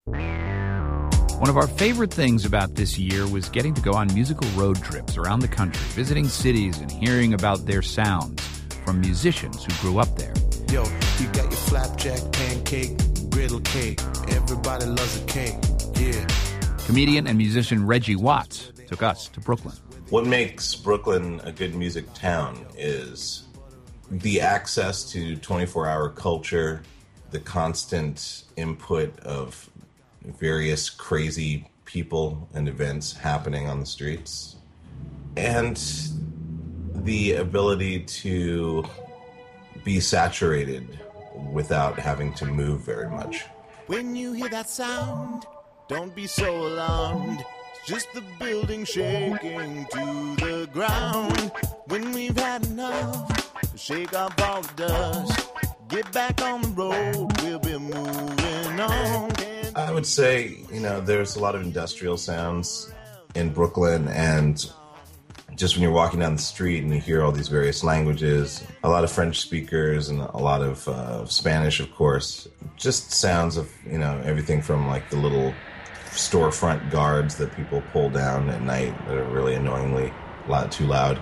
One of our favorite things about this year was getting to go on musical road trips around the country, visiting cities and hearing about their sounds from musicians who grew up there. Yo, you got your flapjack, pancake, griddle cake. Everybody loves a cake, yeah. Comedian and musician Reggie Watts took us to Brooklyn. What makes Brooklyn a good music town is the access to 24-hour culture, the constant input of various crazy people and events happening on the streets, and the ability to be saturated without having to move very much. When you hear that sound, don't be so alarmed. It's just the building shaking to the ground. When we've had enough, shake off all the dust. Get back on the road, we'll be moving on. I would say, there's a lot of industrial sounds in Brooklyn, and just when you're walking down the street and you hear all these various languages, a lot of French speakers and a lot of Spanish, of course, just sounds of, everything from like the little storefront guards that people pull down at night that are really annoyingly too loud.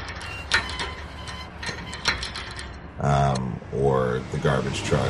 Or the garbage truck.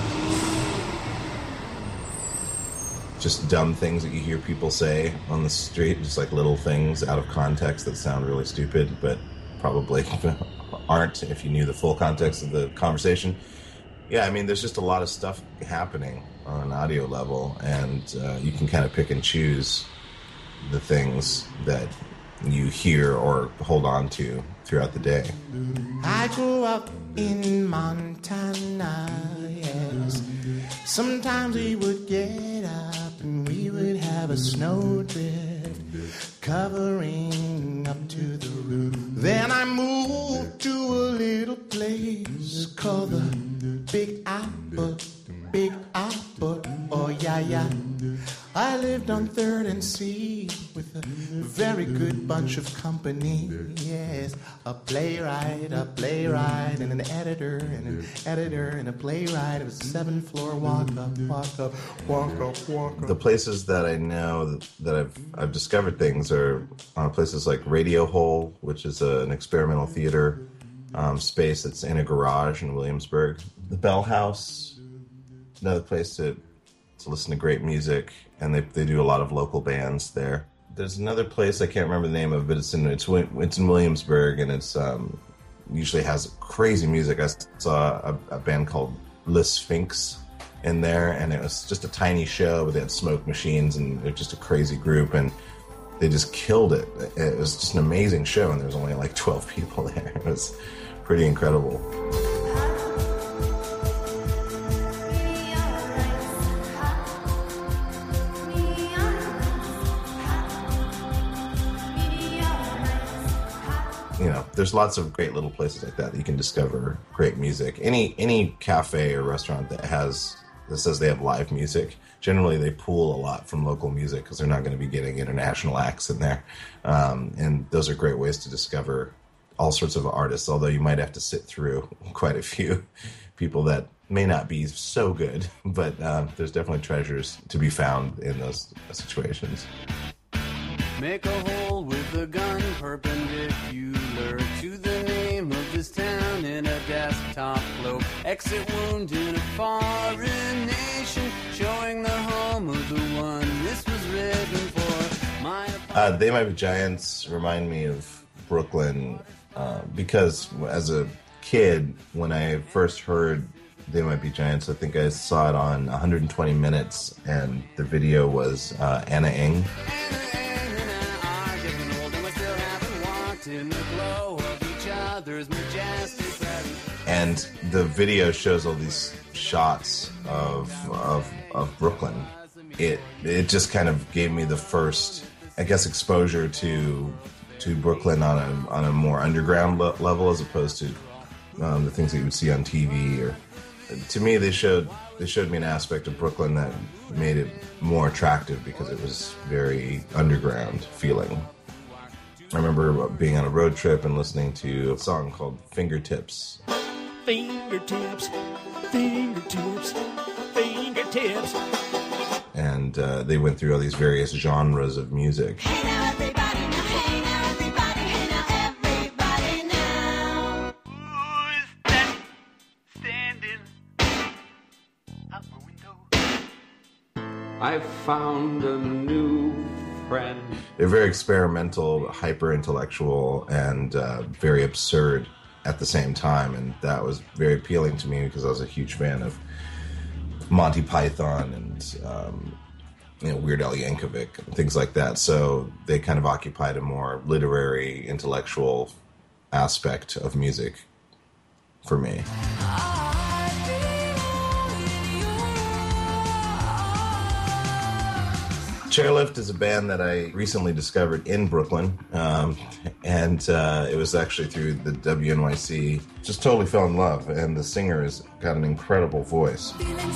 Just dumb things that you hear people say on the street, just like little things out of context that sound really stupid, but probably aren't if you knew the full context of the conversation. Yeah, there's just a lot of stuff happening on an audio level, and you can kind of pick and choose the things that you hear or hold on to throughout the day. I grew up in Montana, yes. Sometimes we would get up and we would have a snowdrift covering up to the roof. Then I moved to a little place called the Big Apple, oh yeah. I lived on 3rd and C with a very good bunch of company, yes. A playwright, and an editor, and a playwright. It was a 7th-floor walk up. The places that I know that I've discovered things are places like Radio Hole, which is an experimental theater space that's in a garage in Williamsburg. The Bell House, another place to listen to great music, and they do a lot of local bands there. There's another place I can't remember the name of, but it's in Williamsburg, and it's usually has crazy music. I saw a band called Le Sphinx in there, and it was just a tiny show, but they had smoke machines, and they're just a crazy group, and they just killed it. It was just an amazing show, and there was only like 12 people there. It was pretty incredible. There's lots of great little places like that you can discover great music. Any cafe or restaurant that says they have live music, generally they pull a lot from local music because they're not going to be getting international acts in there. And those are great ways to discover all sorts of artists, although you might have to sit through quite a few people that may not be so good, but there's definitely treasures to be found in those situations. Make a hole with a gun perpendicular to the name of this town in a desktop globe. Exit wound in a foreign nation, showing the home of the one this was written for. They Might Be Giants remind me of Brooklyn because as a kid, when I first heard They Might Be Giants, I think I saw it on 120 Minutes, and the video was Anna Ng. And the video shows all these shots of Brooklyn. It just kind of gave me the first, I guess, exposure to Brooklyn on a more underground level, as opposed to the things that you would see on TV. Or to me, they showed me an aspect of Brooklyn that made it more attractive because it was very underground feeling. I remember being on a road trip and listening to a song called Fingertips. Fingertips, fingertips, fingertips. And and they went through all these various genres of music. Hey now everybody, now hey now everybody, hey now everybody now. Who's that standing out my window? I found a new friend. They're very experimental, hyper-intellectual, and very absurd at the same time, and that was very appealing to me because I was a huge fan of Monty Python and Weird Al Yankovic and things like that. So they kind of occupied a more literary, intellectual aspect of music for me. Chairlift is a band that I recently discovered in Brooklyn, and it was actually through the WNYC. Just totally fell in love, and the singer has got an incredible voice.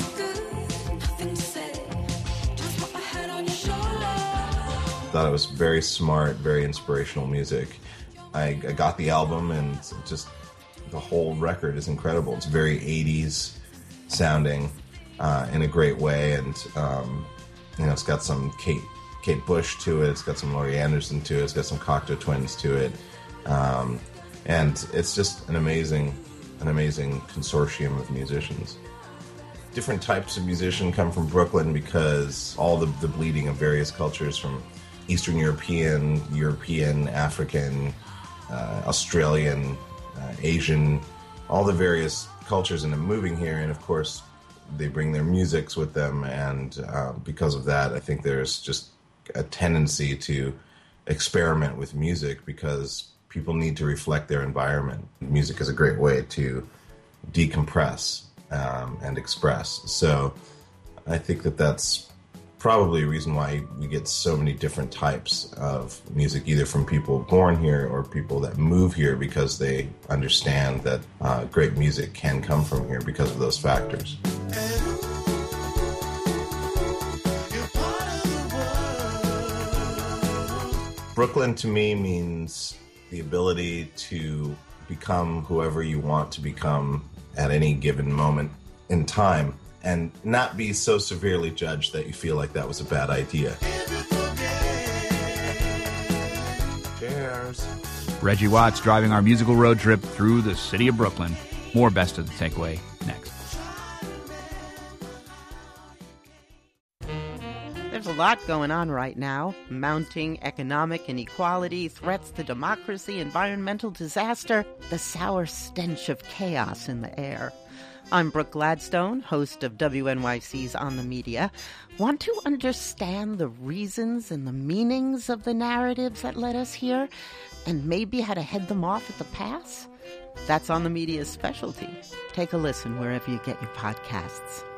Thought it was very smart, very inspirational music. I got the album, and just the whole record is incredible. It's very 80s sounding in a great way, and it's got some Kate Bush to it. It's got some Laurie Anderson to it. It's got some Cocteau Twins to it, and it's just an amazing consortium of musicians. Different types of musician come from Brooklyn because all the bleeding of various cultures, from Eastern European, African, Australian, Asian, all the various cultures end up moving here, and of course they bring their musics with them, and because of that, I think there's just a tendency to experiment with music because people need to reflect their environment. Music is a great way to decompress and express. So I think that's probably a reason why we get so many different types of music, either from people born here or people that move here because they understand that great music can come from here because of those factors. Brooklyn to me means the ability to become whoever you want to become at any given moment in time and not be so severely judged that you feel like that was a bad idea. Cheers. Reggie Watts driving our musical road trip through the city of Brooklyn. More Best of the Takeaway next. There's a lot going on right now. Mounting economic inequality, threats to democracy, environmental disaster, the sour stench of chaos in the air. I'm Brooke Gladstone, host of WNYC's On the Media. Want to understand the reasons and the meanings of the narratives that led us here, and maybe how to head them off at the pass? That's On the Media's specialty. Take a listen wherever you get your podcasts.